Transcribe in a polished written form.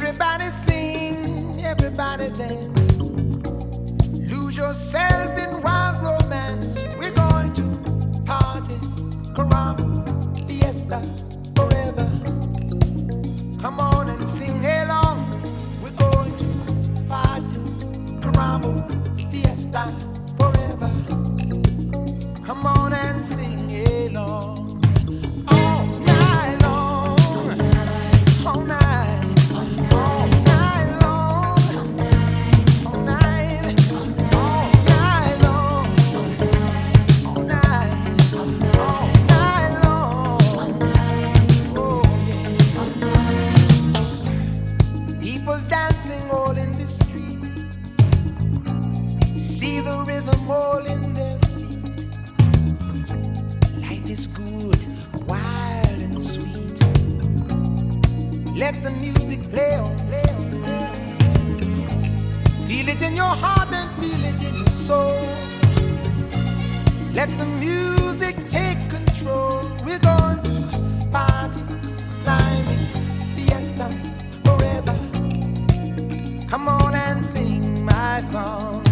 Everybody sing, everybody dance. Lose yourself in wild romance. We're going to party, caramba, fiesta, forever. Come on and sing along. We're going to party, caramba, fiesta, forever. Come on and sing along. All night long, all night. All night long, all night, all night long, all night, all night long. Oh yeah. People dancing all in the street. See the rhythm all in their feet. Life is good, wild and sweet. Let the music play on, play on, play on. Feel it in your heart and feel it in your soul. Let the music take control. We're going to party, climbing, fiesta, forever. Come on and sing my song.